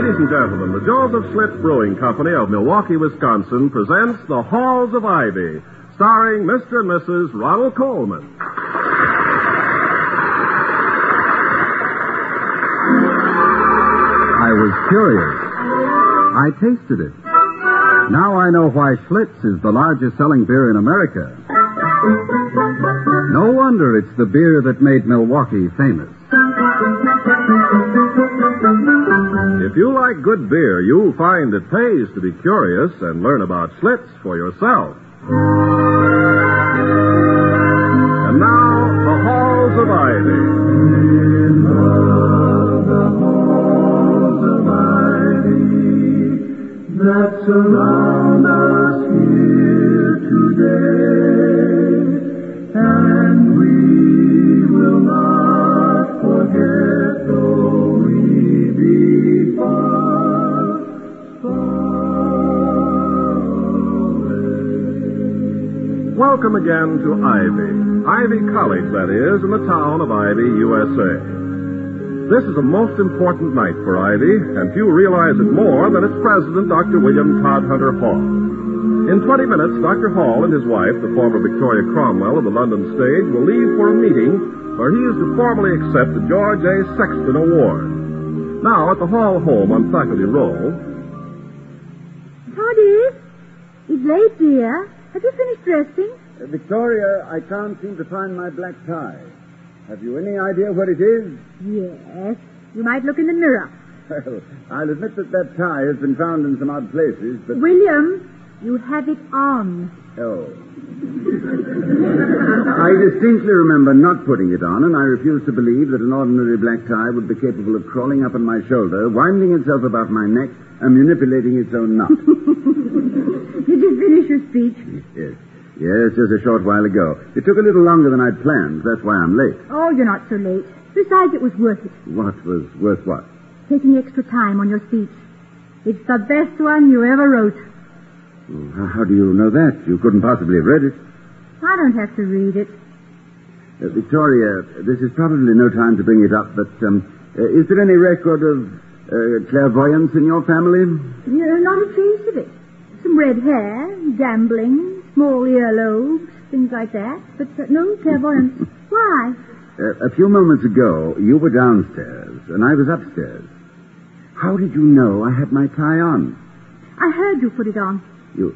Ladies and gentlemen, the Joseph Schlitz Brewing Company of Milwaukee, Wisconsin presents The Halls of Ivy, starring Mr. and Mrs. Ronald Coleman. I was curious. I tasted it. Now I know why Schlitz is the largest selling beer in America. No wonder it's the beer that made Milwaukee famous. If you like good beer, you'll find it pays to be curious and learn about Schlitz for yourself. And now, The Halls of Ivy. That surround us here today, and we will not forget though we be far, far away. Welcome again to Ivy College, that is, in the town of Ivy, USA. This is a most important night for Ivy, and few realize it more than its president, Dr. William Todhunter Hall. In 20 minutes, Dr. Hall and his wife, the former Victoria Cromwell of the London stage, will leave for a meeting where he is to formally accept the George A. Sexton Award. Now, at the Hall home on Faculty Row... Toddy, it's late, dear. Have you finished dressing? Victoria, I can't seem to find my black tie. Have you any idea what it is? Yes. You might look in the mirror. Well, I'll admit that tie has been found in some odd places, but... William, you have it on. Oh. I distinctly remember not putting it on, and I refuse to believe that an ordinary black tie would be capable of crawling up on my shoulder, winding itself about my neck, and manipulating its own knot. Did you finish your speech? Yes. Yes, just a short while ago. It took a little longer than I'd planned. That's why I'm late. Oh, you're not so late. Besides, it was worth it. What was worth what? Taking extra time on your speech. It's the best one you ever wrote. Oh, how do you know that? You couldn't possibly have read it. I don't have to read it. Victoria, this is probably no time to bring it up, but is there any record of clairvoyance in your family? Not a trace of it. Some red hair, gambling, small earlobes, things like that. But no clairvoyance. Why? A few moments ago, you were downstairs, and I was upstairs. How did you know I had my tie on? I heard you put it on. You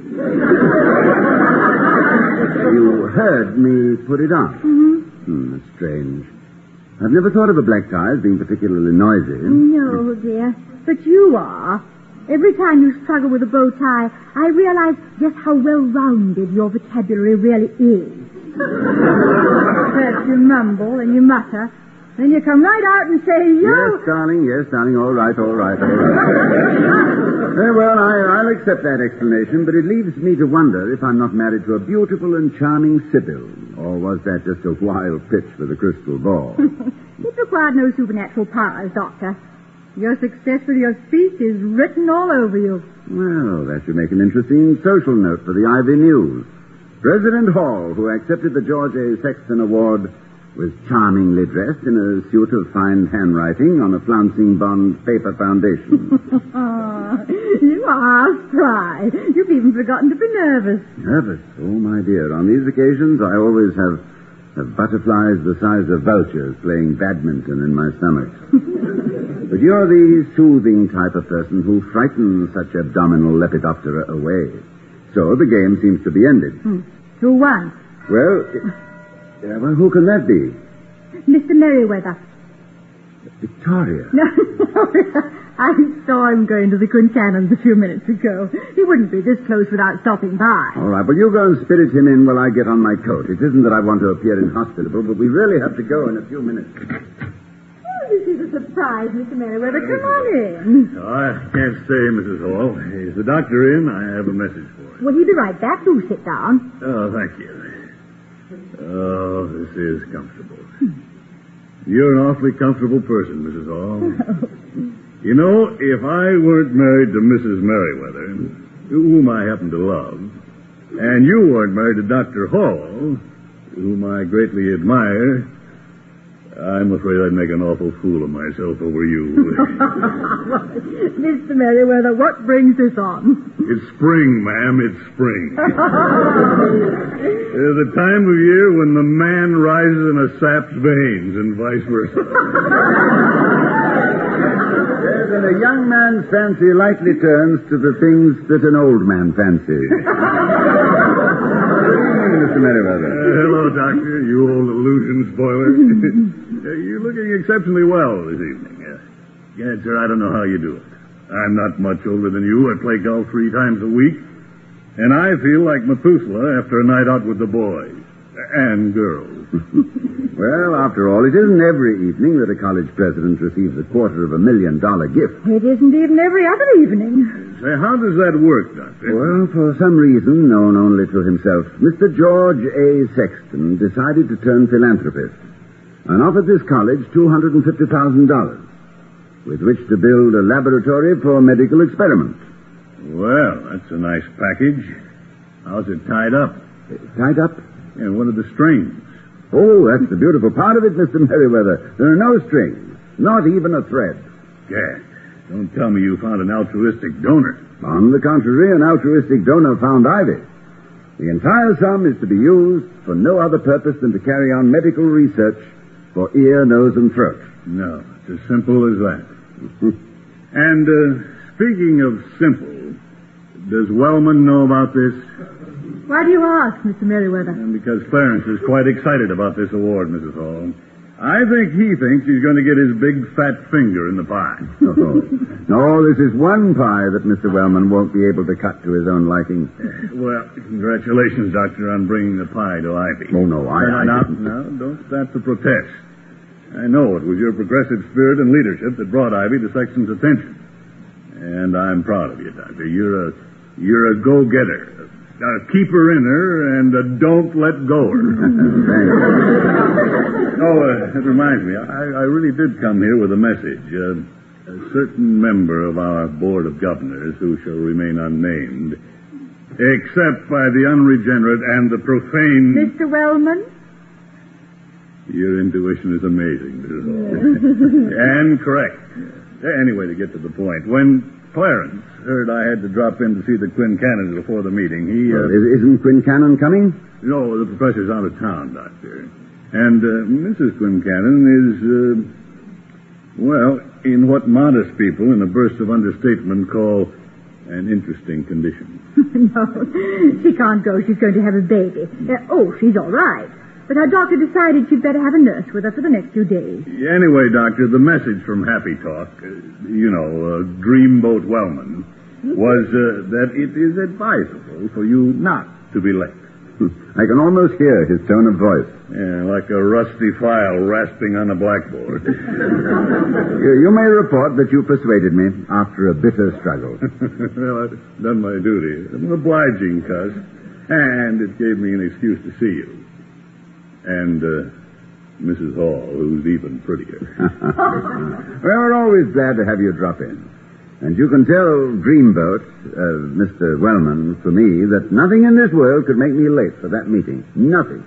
heard me put it on? Mm-hmm. That's strange. I've never thought of a black tie as being particularly noisy. No, dear. But you are. Every time you struggle with a bow tie, I realize just how well-rounded your vocabulary really is. First you mumble and you mutter, then you come right out and say, Yes, darling, all right. Very well, I'll accept that explanation, but it leaves me to wonder if I'm not married to a beautiful and charming Sybil, or was that just a wild pitch for the crystal ball? It required no supernatural powers, Doctor. Your success with your speech is written all over you. Well, that should make an interesting social note for the Ivy News. President Hall, who accepted the George A. Sexton Award, was charmingly dressed in a suit of fine handwriting on a flouncing bond paper foundation. You are spry. You've even forgotten to be nervous. Nervous? Oh, my dear. On these occasions, I always have butterflies the size of vultures playing badminton in my stomach. But you're the soothing type of person who frightens such abdominal lepidoptera away. So the game seems to be ended. Who won? Well, who can that be? Mr. Merriweather. Victoria. No, I saw him going to the Quincanons a few minutes ago. He wouldn't be this close without stopping by. All right, well, you go and spirit him in while I get on my coat. It isn't that I want to appear inhospitable, but we really have to go in a few minutes. This is a surprise, Mr. Merriweather. Come on in. Oh, I can't stay, Mrs. Hall. Is the doctor in? I have a message for him. Well, he'll be right back. Do sit down. Oh, thank you. Oh, this is comfortable. You're an awfully comfortable person, Mrs. Hall. You know, if I weren't married to Mrs. Merriweather, whom I happen to love, and you weren't married to Dr. Hall, whom I greatly admire, I'm afraid I'd make an awful fool of myself over you. Mr. Merriweather, what brings this on? It's spring, ma'am. It's spring. The time of year when the man rises in a sap's veins and vice versa. Yes, and a young man's fancy lightly turns to the things that an old man fancies. Mr. Merriweather. Hello, Doctor, you old illusion spoiler. You're looking exceptionally well this evening. Gad, sir, I don't know how you do it. I'm not much older than you. I play golf 3 times a week. And I feel like Methuselah after a night out with the boys. And girls. Well, after all, it isn't every evening that a college president receives a $250,000 gift. It isn't even every other evening. Say, how does that work, Doctor? Well, for some reason known only to himself, Mr. George A. Sexton decided to turn philanthropist and offered this college $250,000 with which to build a laboratory for medical experiments. Well, that's a nice package. How's it tied up? Tied up? And what are the strings? Oh, that's the beautiful part of it, Mr. Merriweather. There are no strings, not even a thread. Gad, don't tell me you found an altruistic donor. On the contrary, an altruistic donor found Ivy. The entire sum is to be used for no other purpose than to carry on medical research for ear, nose, and throat. No, it's as simple as that. And speaking of simple, does Wellman know about this? Why do you ask, Mr. Merriweather? Because Clarence is quite excited about this award, Mrs. Hall. I think he thinks he's going to get his big fat finger in the pie. Oh. No, this is one pie that Mr. Wellman won't be able to cut to his own liking. Well, congratulations, Doctor, on bringing the pie to Ivy. Oh, no, I didn't. No, don't start to protest. I know it was your progressive spirit and leadership that brought Ivy to Sexton's attention. And I'm proud of you, Doctor. You're a go-getter. A keeper-inner and a don't-let-goer. It reminds me, I really did come here with a message. A certain member of our Board of Governors, who shall remain unnamed, except by the unregenerate and the profane... Mr. Wellman? Your intuition is amazing, Mrs. Hall. And correct. Anyway, to get to the point, when Clarence heard I had to drop in to see the Quincannons before the meeting, he... Isn't Quincannon coming? No, the professor's out of town, Doctor. And Mrs. Quincannon is, in what modest people, in a burst of understatement, call an interesting condition. No, she can't go. She's going to have a baby. She's all right. But our doctor decided she'd better have a nurse with her for the next few days. Anyway, Doctor, the message from Happy Talk, Dreamboat Wellman, was that it is advisable for you not to be late. I can almost hear his tone of voice. Yeah, like a rusty file rasping on a blackboard. You may report that you persuaded me after a bitter struggle. Well, I've done my duty. I'm an obliging cuss, and it gave me an excuse to see you. And Mrs. Hall, who's even prettier. Well, we're always glad to have you drop in. And you can tell Dreamboat, Mr. Wellman, for me, that nothing in this world could make me late for that meeting. Nothing.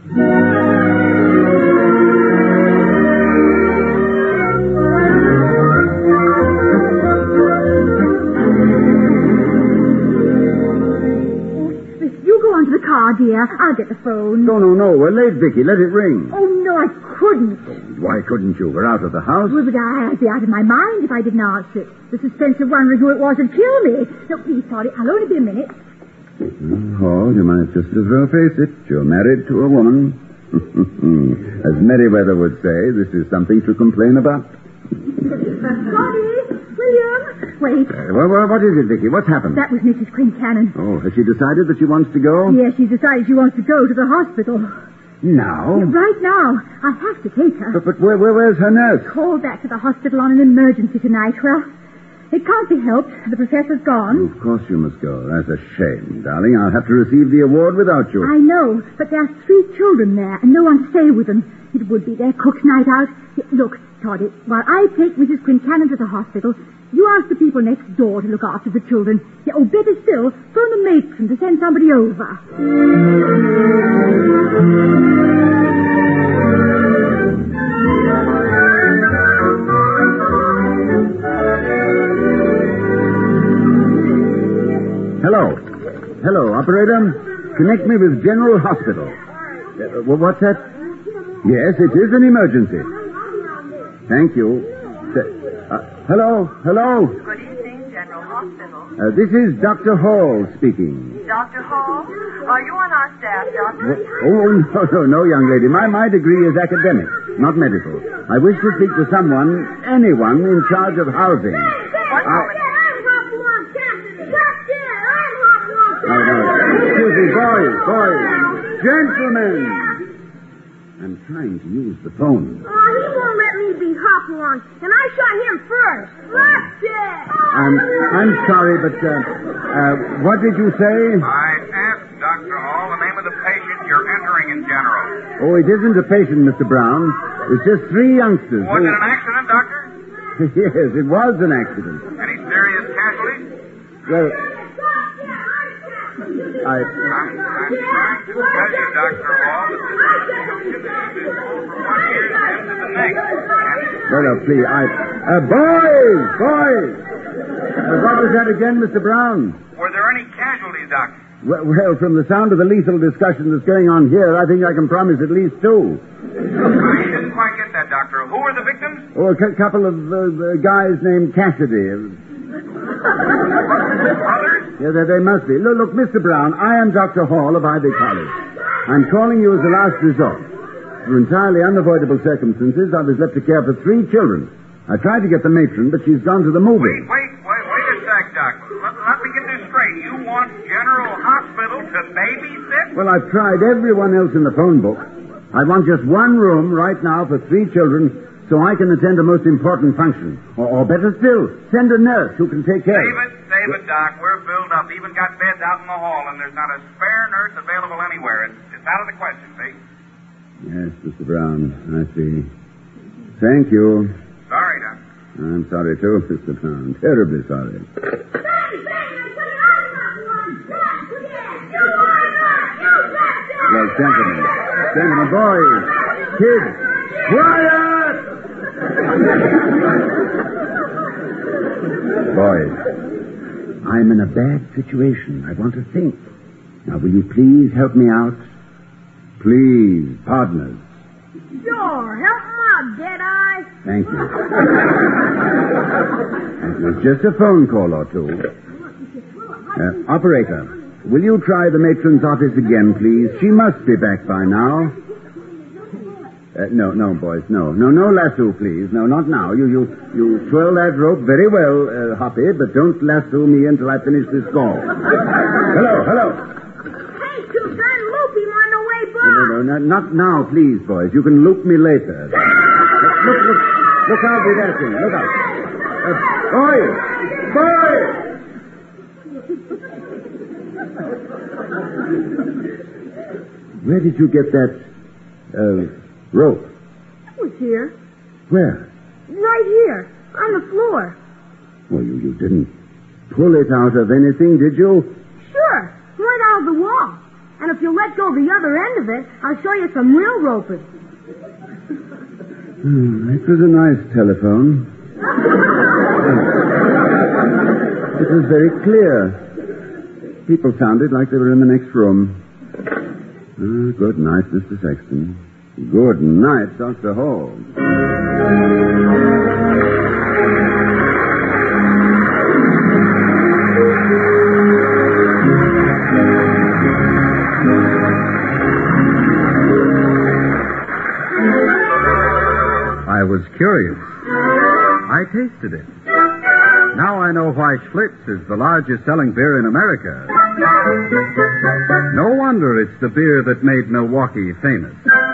Car, dear. I'll get the phone. No. We're late, Vicky. Let it ring. Oh, no, I couldn't. Why couldn't you? We're out of the house. Well, but I'd be out of my mind if I didn't answer it. The suspense of wondering who it was would kill me. No, please, sorry. I'll only be a minute. Oh, you might just as well face it. You're married to a woman. As Merriweather would say, this is something to complain about. Johnny! William! Wait. What is it, Vicky? What's happened? That was Mrs. Quincannon. Oh, has she decided that she wants to go? Yes, she's decided she wants to go to the hospital. Now? Right now. I have to take her. But where's her nurse? Called back to the hospital on an emergency tonight. Well, it can't be helped. The professor's gone. Of course you must go. That's a shame, darling. I'll have to receive the award without you. I know, but there are 3 children there and no one to stay with them. It would be their cook's night out. Look, Toddy, while I take Mrs. Quincannon to the hospital, you ask the people next door to look after the children. Better still, phone the matron to send somebody over. Operator, connect me with General Hospital. What's that? Yes, it is an emergency. Thank you. Hello? Good evening, General Hospital. This is Dr. Hall speaking. Dr. Hall, are you on our staff, Doctor? No, young lady. My degree is academic, not medical. I wish to speak to anyone in charge of housing. Excuse me, boys. Gentlemen. I'm trying to use the phone. Oh, he won't let me be Hopalong, and I shot him first. What's it? I'm sorry, but what did you say? I asked Dr. Hall the name of the patient you're entering in general. Oh, it isn't a patient, Mr. Brown. It's just 3 youngsters. Was it an accident, Doctor? Yes, it was an accident. Any serious casualties? Well, I'm trying to tell you, Dr. Hall, that this is from one ear to the next. Well, please, boys! What was that again, Mr. Brown? Were there any casualties, Doctor? Well, from the sound of the lethal discussion that's going on here, I think I can promise at least 2. I didn't quite get that, Doctor. Who were the victims? Oh, a couple of guys named Cassidy. Brothers? Yeah, they must be. Look, Mr. Brown, I am Dr. Hall of Ivy College. I'm calling you as a last resort. Through entirely unavoidable circumstances, I was left to care for 3 children. I tried to get the matron, but she's gone to the movie. Wait a sec, Doctor. Let me get this straight. You want General Hospital to babysit? Well, I've tried everyone else in the phone book. I want just 1 room right now for 3 children so I can attend a most important function. Or better still, send a nurse who can take care of it. Save it, Doc. We're filled up. Even got beds out in the hall, and there's not a spare nurse available anywhere. It's out of the question, see? Yes, Mr. Brown, I see. Thank you. Sorry, Doc. I'm sorry, too, Mr. Brown. Terribly sorry. Well, gentlemen, boys, kids, quiet! Boys, I'm in a bad situation. I want to think. Now, will you please help me out? Please, partners. Sure, help him out, Deadeye. Thank you. It was just a phone call or 2. Operator, will you try the matron's office again, please? She must be back by now. No, boys, no lasso, please. No, not now. You twirl that rope very well, Hoppy, but don't lasso me until I finish this call. Hello. Hey, Tucson, loop him on the way by. No, not now, please, boys. You can loop me later. Look out with that thing. Look out. Boys! Where did you get that, rope? It was here. Where? Right here, on the floor. Well, you didn't pull it out of anything, did you? Sure, right out of the wall. And if you let go the other end of it, I'll show you some real roping. It was a nice telephone. It was very clear. People sounded like they were in the next room. Good night, Mr. Sexton. Good night, Dr. Hall. I was curious. I tasted it. Now I know why Schlitz is the largest selling beer in America. No wonder it's the beer that made Milwaukee famous.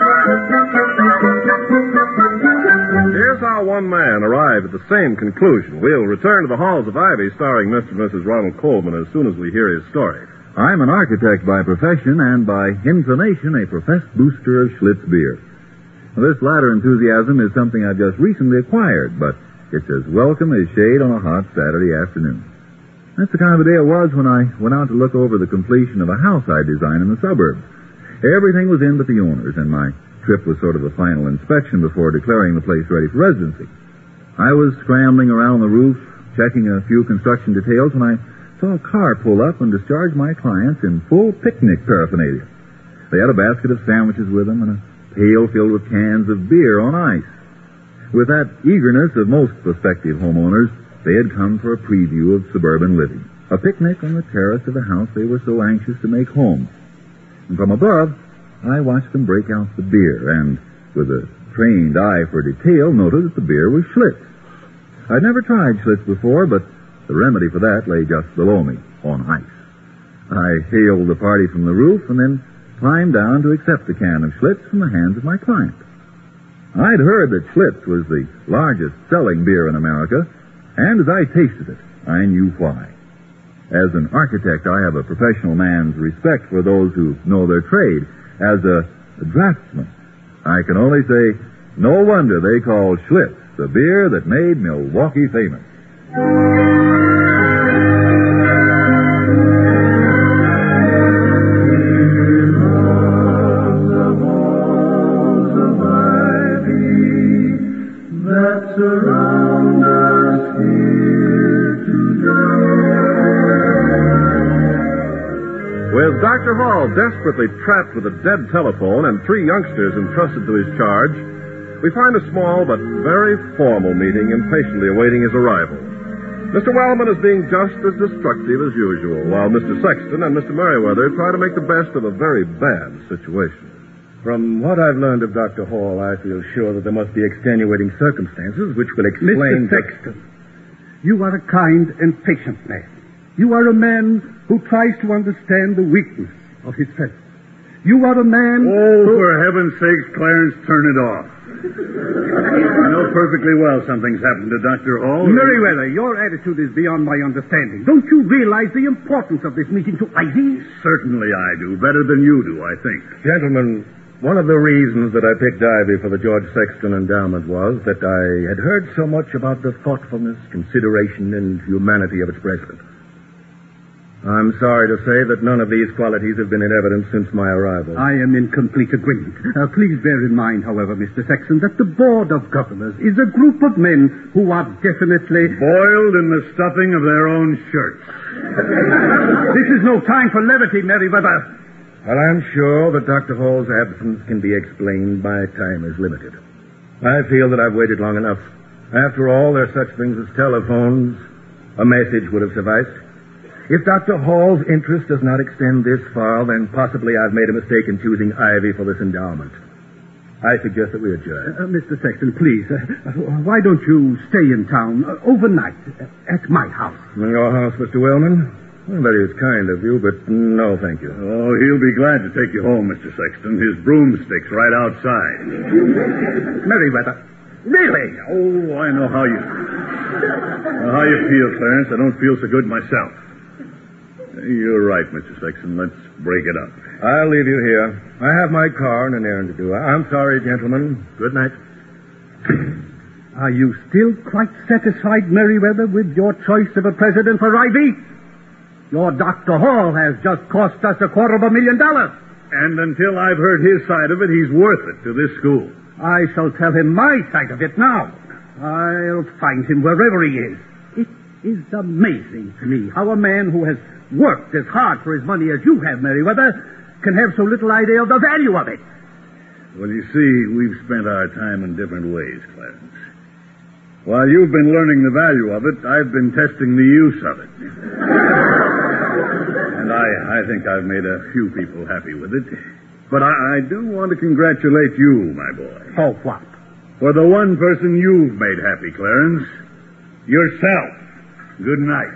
Here's how one man arrived at the same conclusion. We'll return to the halls of Ivy, starring Mr. and Mrs. Ronald Coleman, as soon as we hear his story. I'm an architect by profession and by inclination a professed booster of Schlitz beer. This latter enthusiasm is something I've just recently acquired, but it's as welcome as shade on a hot Saturday afternoon. That's the kind of a day it was when I went out to look over the completion of a house I designed in the suburbs. Everything was in but the owners, and my trip was sort of a final inspection before declaring the place ready for residency. I was scrambling around the roof, checking a few construction details, when I saw a car pull up and discharge my clients in full picnic paraphernalia. They had a basket of sandwiches with them and a pail filled with cans of beer on ice. With that eagerness of most prospective homeowners, they had come for a preview of suburban living, a picnic on the terrace of the house they were so anxious to make home. And from above, I watched them break out the beer and, with a trained eye for detail, noted that the beer was Schlitz. I'd never tried Schlitz before, but the remedy for that lay just below me, on ice. I hailed the party from the roof and then climbed down to accept the can of Schlitz from the hands of my client. I'd heard that Schlitz was the largest selling beer in America, and as I tasted it, I knew why. As an architect, I have a professional man's respect for those who know their trade. As a draftsman, I can only say, no wonder they call Schlitz the beer that made Milwaukee famous. Surround us here today. With Dr. Hall desperately trapped with a dead telephone and 3 youngsters entrusted to his charge, we find a small but very formal meeting impatiently awaiting his arrival. Mr. Wellman is being just as destructive as usual, while Mr. Sexton and Mr. Merriweather try to make the best of a very bad situation. From what I've learned of Dr. Hall, I feel sure that there must be extenuating circumstances which will explain... Mr. Sexton, you are a kind and patient man. You are a man who tries to understand the weakness of his fellows. You are a man who... for heaven's sakes, Clarence, turn it off. I know perfectly well something's happened to Dr. Hall. Merriweather, your attitude is beyond my understanding. Don't you realize the importance of this meeting to Ivy? Certainly I do. Better than you do, I think. Gentlemen, one of the reasons that I picked Ivy for the George Sexton Endowment was that I had heard so much about the thoughtfulness, consideration, and humanity of its president. I'm sorry to say that none of these qualities have been in evidence since my arrival. I am in complete agreement. Please bear in mind, however, Mr. Sexton, that the Board of Governors is a group of men who are definitely... boiled in the stuffing of their own shirts. This is no time for levity, Merriweather. Well, I'm sure that Dr. Hall's absence can be explained. My time is limited. I feel that I've waited long enough. After all, there are such things as telephones. A message would have sufficed. If Dr. Hall's interest does not extend this far, then possibly I've made a mistake in choosing Ivy for this endowment. I suggest that we adjourn. Mr. Sexton, please, why don't you stay in town overnight at my house? In your house, Mr. Wellman? Well, that is kind of you, but no, thank you. Oh, he'll be glad to take you home, Mr. Sexton. His broomstick's right outside. Merriweather, really? Oh, I know how you feel, Clarence. I don't feel so good myself. You're right, Mr. Sexton. Let's break it up. I'll leave you here. I have my car and an errand to do. I'm sorry, gentlemen. Good night. Are you still quite satisfied, Merriweather, with your choice of a president for Ivy? Your Dr. Hall has just cost us $250,000. And until I've heard his side of it, he's worth it to this school. I shall tell him my side of it now. I'll find him wherever he is. It is amazing to me how a man who has worked as hard for his money as you have, Merriweather, can have so little idea of the value of it. Well, you see, we've spent our time in different ways, Clarence. While you've been learning the value of it, I've been testing the use of it. And I think I've made a few people happy with it. But I do want to congratulate you, my boy. For what? For the one person you've made happy, Clarence. Yourself. Good night.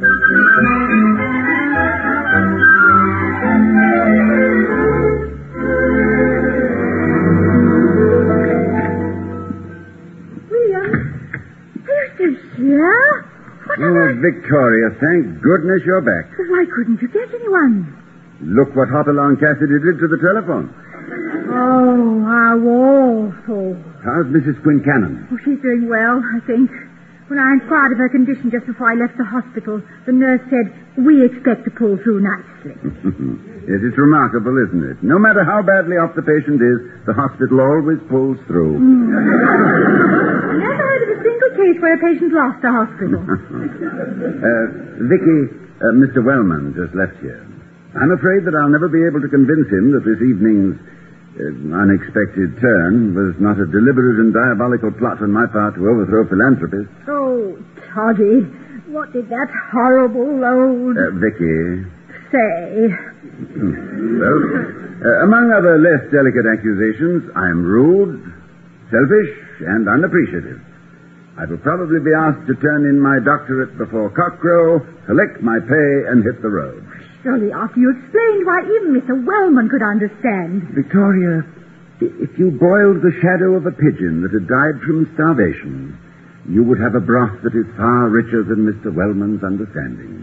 Yeah? Victoria, thank goodness you're back. Why couldn't you get anyone? Look what Hopalong Cassidy did to the telephone. Oh, how awful. How's Mrs. Quincannon? Oh, she's doing well, I think. When I inquired of her condition just before I left the hospital, the nurse said, we expect to pull through nicely. Yes, it's remarkable, isn't it? No matter how badly off the patient is, the hospital always pulls through. I never heard of a single case where a patient lost a hospital. Vicky, Mr. Wellman just left here. I'm afraid that I'll never be able to convince him that this evening's unexpected turn was not a deliberate and diabolical plot on my part to overthrow philanthropists. Oh, Toddy, what did that horrible old... Vicky. Say? Well, among other less delicate accusations, I am rude, selfish, and unappreciative. I will probably be asked to turn in my doctorate before cockcrow, collect my pay, and hit the road. Surely after you explained why even Mr. Wellman could understand. Victoria, if you boiled the shadow of a pigeon that had died from starvation, you would have a broth that is far richer than Mr. Wellman's understanding.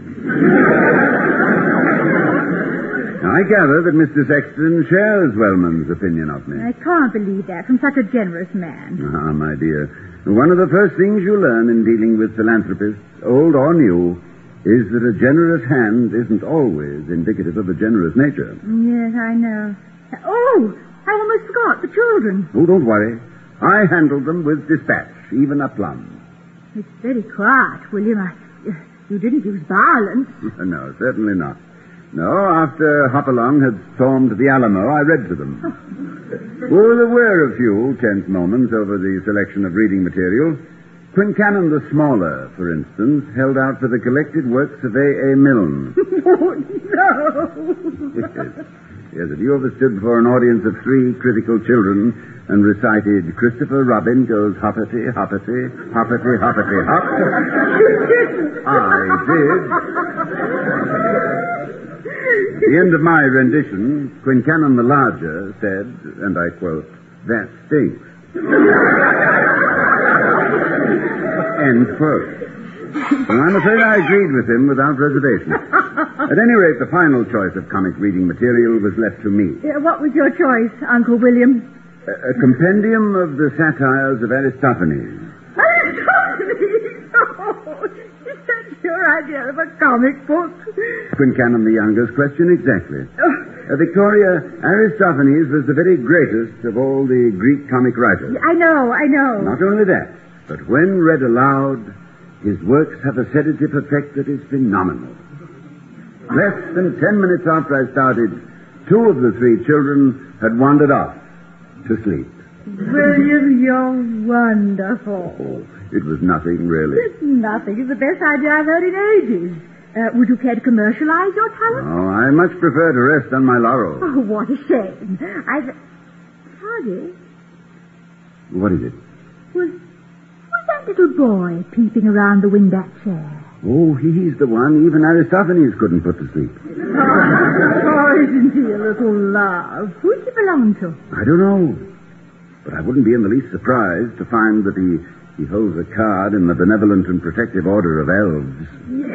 Now, I gather that Mr. Sexton shares Wellman's opinion of me. I can't believe that from such a generous man. Ah, my dear, one of the first things you learn in dealing with philanthropists, old or new, is that a generous hand isn't always indicative of a generous nature. Yes, I know. Oh, I almost forgot the children. Oh, don't worry. I handled them with dispatch, even aplomb. It's very quiet, William. You didn't use violence. No, certainly not. No, after Hopalong had stormed the Alamo, I read to them. Well, there were a few tense moments over the selection of reading material. Quincannon the Smaller, for instance, held out for the collected works of A.A. Milne. Oh, no! Yes, have you ever stood before an audience of 3 critical children and recited Christopher Robin goes hoppity, hoppity, hoppity, hoppity, hop? I did. At the end of my rendition, Quincannon the Larger said, and I quote, "That stinks." End quote. And I'm afraid I agreed with him without reservation. At any rate, the final choice of comic reading material was left to me. What was your choice, Uncle William? A compendium of the satires of Aristophanes. Aristophanes? Oh, is that your idea of a comic book? Quincannon the Younger's question exactly. Victoria, Aristophanes was the very greatest of all the Greek comic writers. I know. Not only that, but when read aloud, his works have a sedative effect that is phenomenal. Less than 10 minutes after I started, 2 of the 3 children had wandered off to sleep. William, you're wonderful. Oh, it was nothing, really. Nothing. It's the best idea I've heard in ages. Would you care to commercialize your talent? Oh, I much prefer to rest on my laurels. Oh, what a shame. Hardy? What is it? Was that little boy peeping around the wingback chair? Oh, he's the one even Aristophanes couldn't put to sleep. Oh, isn't he a little love? Who'd he belong to? I don't know. But I wouldn't be in the least surprised to find that he holds a card in the Benevolent and Protective Order of Elves.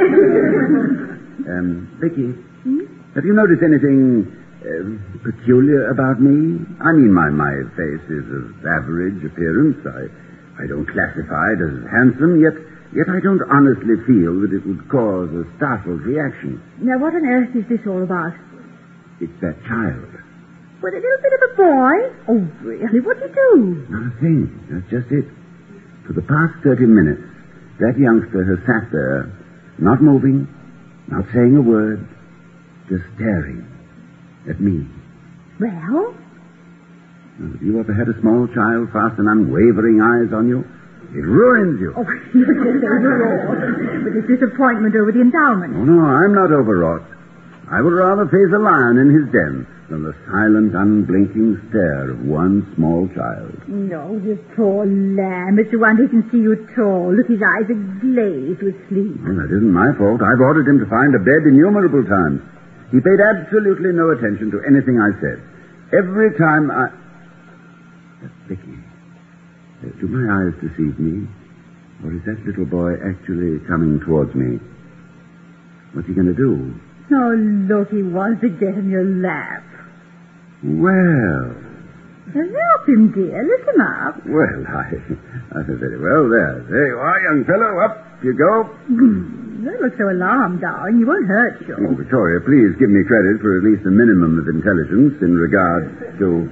Vicky, have you noticed anything peculiar about me? I mean, my face is of average appearance. I don't classify it as handsome, yet I don't honestly feel that it would cause a startled reaction. Now, what on earth is this all about? It's that child. With a little bit of a boy? Oh, really? What'd he do? Not a thing. That's just it. For the past 30 minutes, that youngster has sat there, not moving, not saying a word, just staring at me. Well? Have you ever had a small child fasten unwavering eyes on you? It ruins you. Oh, you're just overwrought with his disappointment over the endowment. Oh, no, I'm not overwrought. I would rather face a lion in his den than the silent, unblinking stare of one small child. No, you poor lamb. It's the one who can see you at all. Look, his eyes are glazed with sleep. Well, that isn't my fault. I've ordered him to find a bed innumerable times. He paid absolutely no attention to anything I said. Every time Vicky, do my eyes deceive me? Or is that little boy actually coming towards me? What's he going to do? Oh, look, he wants to get in your lap. Well. Help him, dear. Lift him up. Well, I very well. There you are, young fellow. Up you go. Don't look so alarmed, darling. You won't hurt you. Oh, Victoria, please give me credit for at least a minimum of intelligence in regard to,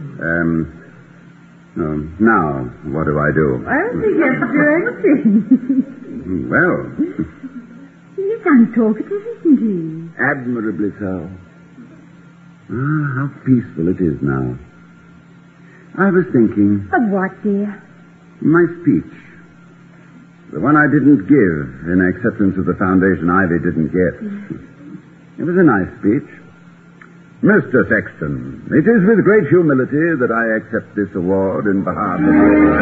now, what do? I don't think you have to do anything. Well. He's He's untalkative, isn't he? Admirably so. Ah, how peaceful it is now. I was thinking... Of what, dear? My speech. The one I didn't give in acceptance of the foundation Ivy didn't get. It was a nice speech. Mr. Sexton, it is with great humility that I accept this award in behalf of...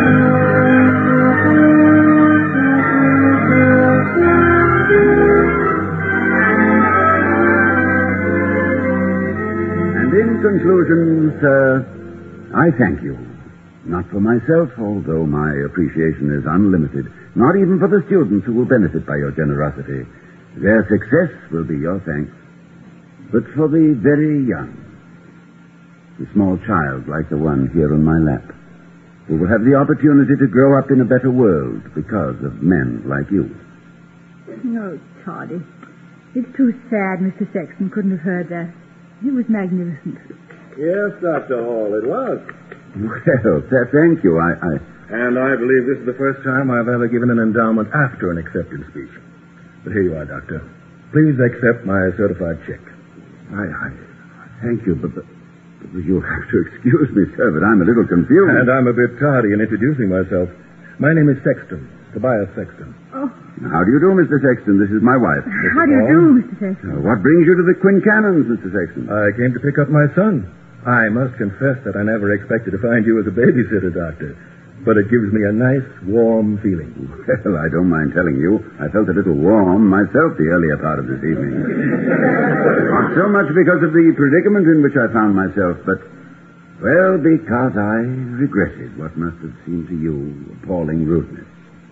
And in conclusion, sir, I thank you. Not for myself, although my appreciation is unlimited. Not even for the students who will benefit by your generosity. Their success will be your thanks. But for the very young, the small child like the one here on my lap, who will have the opportunity to grow up in a better world because of men like you. No, Toddy. It's too sad Mr. Sexton couldn't have heard that. It was magnificent. Yes, Dr. Hall, it was. Well, thank you. And I believe this is the first time I've ever given an endowment after an acceptance speech. But here you are, Doctor. Please accept my certified check. I thank you, but you'll have to excuse me, sir, but I'm a little confused. And I'm a bit tardy in introducing myself. My name is Sexton, Tobias Sexton. Oh. How do you do, Mr. Sexton? This is my wife. How do you do, Mr. Sexton? What brings you to the Quincannons, Mr. Sexton? I came to pick up my son. I must confess that I never expected to find you as a babysitter, Doctor. But it gives me a nice, warm feeling. Well, I don't mind telling you, I felt a little warm myself the earlier part of this evening. Not so much because of the predicament in which I found myself, but, well, because I regretted what must have seemed to you appalling rudeness.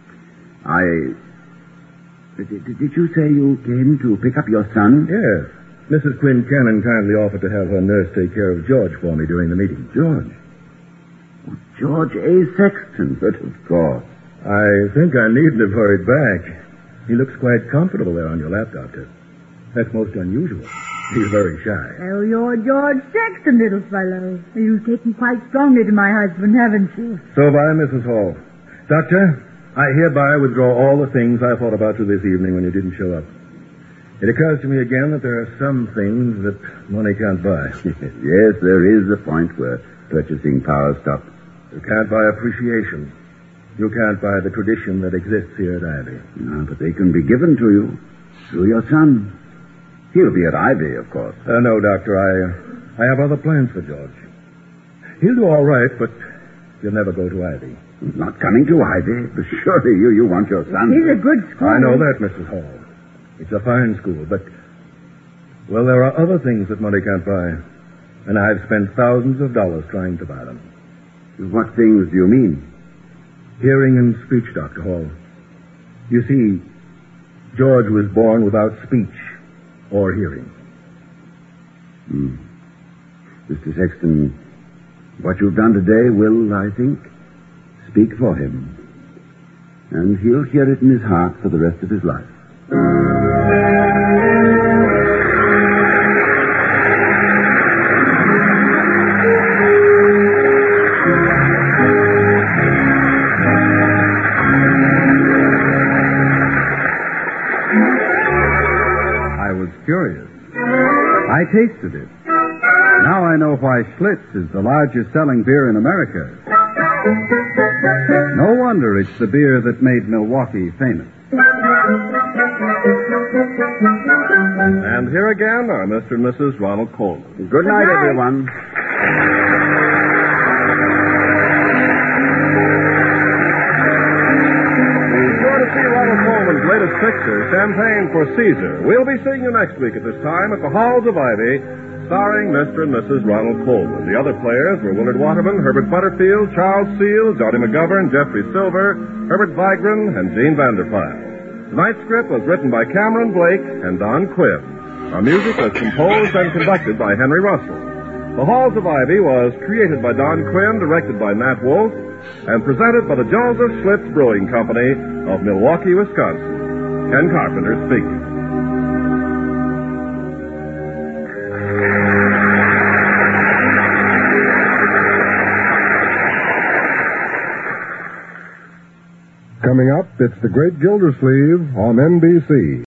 Did you say you came to pick up your son? Yes. Mrs. Quincannon kindly offered to have her nurse take care of George for me during the meeting. George? George A. Sexton, but of course. I think I needn't have hurried back. He looks quite comfortable there on your lap, Doctor. That's most unusual. He's very shy. Oh, you're George Sexton, little fellow. You've taken quite strongly to my husband, haven't you? So bye, Mrs. Hall. Doctor, I hereby withdraw all the things I thought about you this evening when you didn't show up. It occurs to me again that there are some things that money can't buy. Yes, there is a point where purchasing power stops. You can't buy appreciation. You can't buy the tradition that exists here at Ivy. No, but they can be given to you through your son. He'll be at Ivy, of course. No, Doctor, I have other plans for George. He'll do all right, but he'll never go to Ivy. Not coming to Ivy? But surely you want your son. He's a good school. I know that, Mrs. Hall. It's a fine school, but, well, there are other things that money can't buy. And I've spent thousands of dollars trying to buy them. What things do you mean? Hearing and speech, Dr. Hall. You see, George was born without speech or hearing. Mr. Sexton, what you've done today will, I think, speak for him. And he'll hear it in his heart for the rest of his life. Curious. I tasted it. Now I know why Schlitz is the largest selling beer in America. No wonder it's the beer that made Milwaukee famous. And here again are Mr. and Mrs. Ronald Coleman. Good night, everyone. See Ronald Coleman's latest picture, Champagne for Caesar. We'll be seeing you next week at this time at the Halls of Ivy, starring Mr. and Mrs. Ronald Coleman. The other players were Willard Waterman, Herbert Butterfield, Charles Seal, Johnny McGovern, Jeffrey Silver, Herbert Vigran, and Gene Vanderpyle. Tonight's script was written by Cameron Blake and Don Quibb. Our music was composed and conducted by Henry Russell. The Halls of Ivy was created by Don Quinn, directed by Matt Wolf, and presented by the Joseph Schlitz Brewing Company of Milwaukee, Wisconsin. Ken Carpenter speaking. Coming up, it's The Great Gildersleeve on NBC.